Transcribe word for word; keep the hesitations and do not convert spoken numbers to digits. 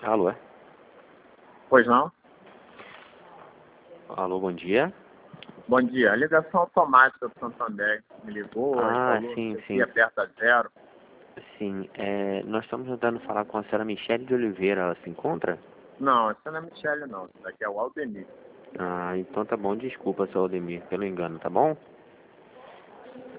Alô, é? Pois não? Alô, bom dia. Bom dia. A ligação automática do Santander me ligou e Ah, falou sim, que sim. aperta zero. Sim, é, nós estamos tentando falar com a senhora Michele de Oliveira. Ela se encontra? Não, essa não é Michele, não. Isso daqui é o Aldemir. Ah, então tá bom. Desculpa, seu Aldemir, pelo engano, tá bom?